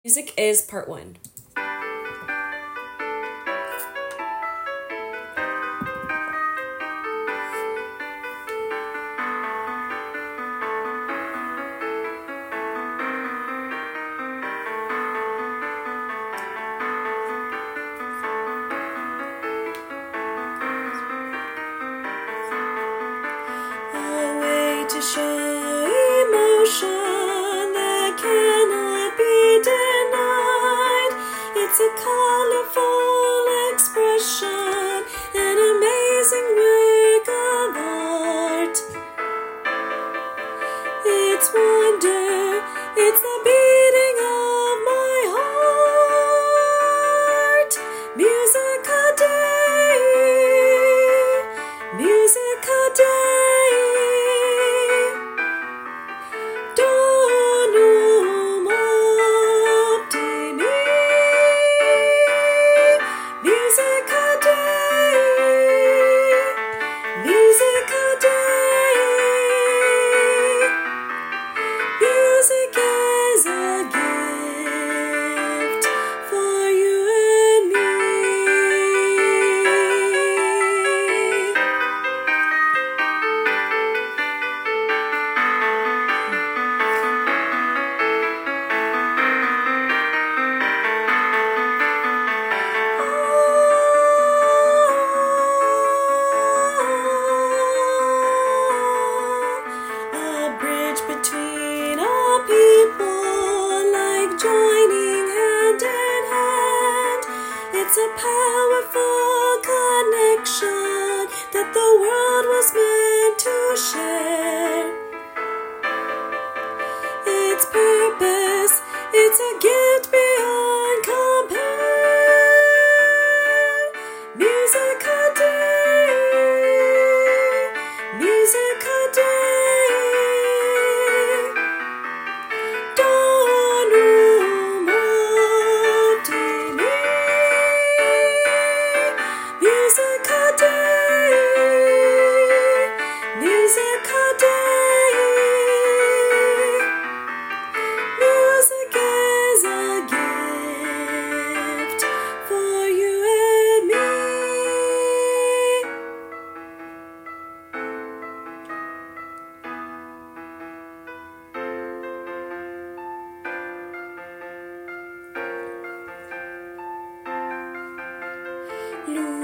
Music is part one. A way to show emotion that cannot be denied. It's a colorful expression, an amazing work of art. It's wonder, it's the beating of my heart. Music a day, music a day. Donum optimi, music a day, music a day. Music is a gift for you and me. A bridge between all people, like joining hand in hand. It's a powerful connection that the world was meant to share. Its purpose, it's a gift beyond compare. Music a day, music a day. Donum optimi, music a day, music a day. Music is a gift for you and me. Lou